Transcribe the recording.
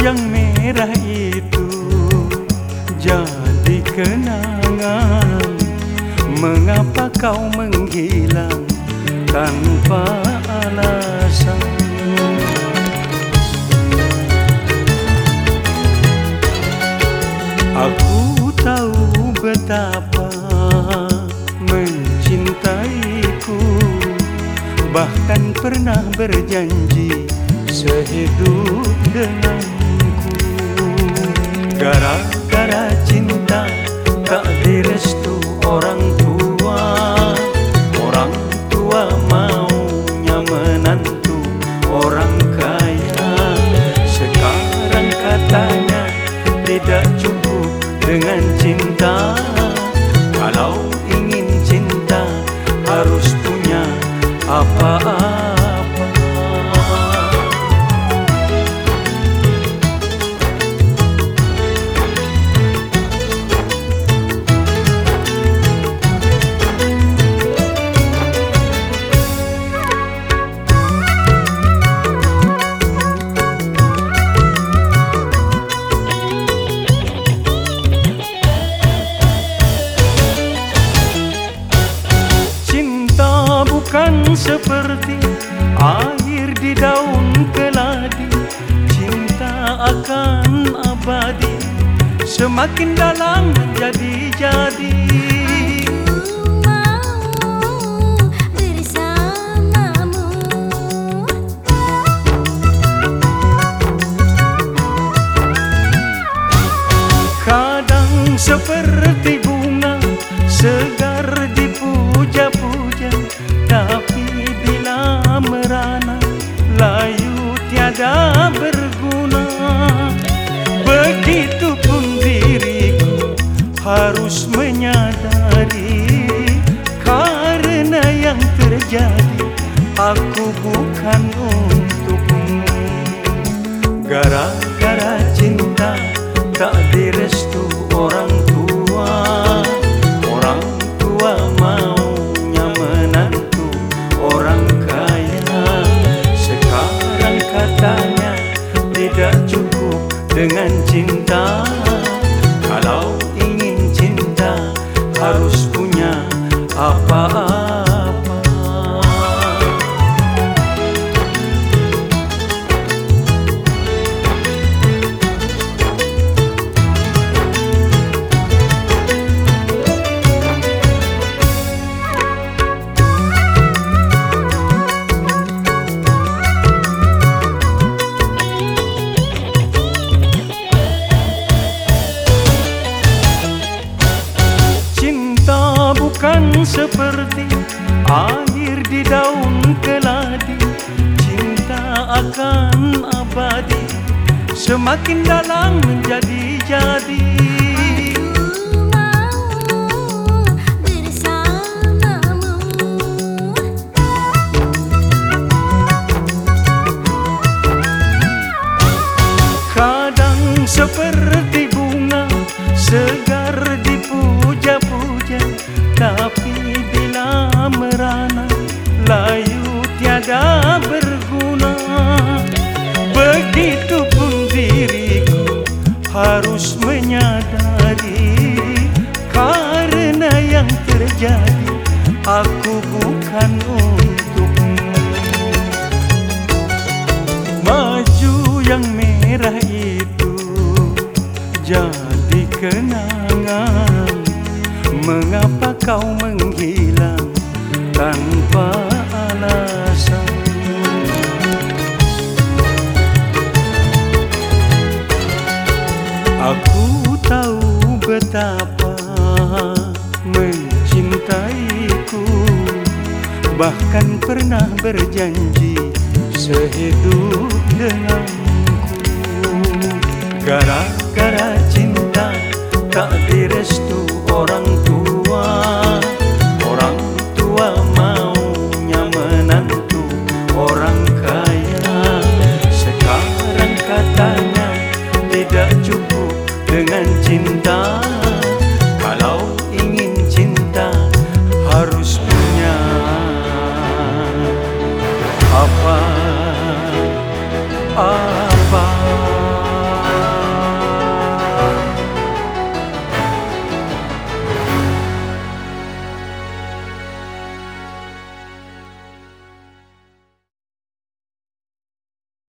yang merah itu jadi kenangan. Mengapa kau menghilang tanpa alasan? Aku tahu betapa mencintaiku, bahkan pernah berjanji sehidup denganku. Gara-gara cinta tak direstu orang tua, orang tua maunya menantu orang kaya. Sekarang katanya tidak cukup dengan cinta. Kalau ingin cinta harus punya apa-apa. Bukan seperti air di daun keladi, cinta akan abadi, semakin dalam menjadi-jadi. Aku mau bersamamu. Kadang seperti bunga segar dipuja-puja, tapi bila merana layu tiada berguna. Begitupun diriku harus menyadari, karena yang terjadi aku bukan untukmu. Gara-gara cinta tak direstu orang tua, orang tua maunya menantu orang kaya. Sekarang katanya tidak cukup dengan cinta. Kalau ingin cinta harus punya apa-apa. Bukan seperti air di daun keladi, cinta akan abadi, semakin dalam menjadi-jadi. Aku mau bersamamu. Kadang seperti bunga segar dipuja-puja, tapi bila merana layu tiada berguna. Begitupun diriku harus menyadari, karena yang terjadi aku bukan untukmu. Baju yang merah itu jadi kenangan. Mengapa kau menghilang tanpa alasan? Aku tahu betapa mencintaiku, bahkan pernah berjanji sehidup denganku. Gara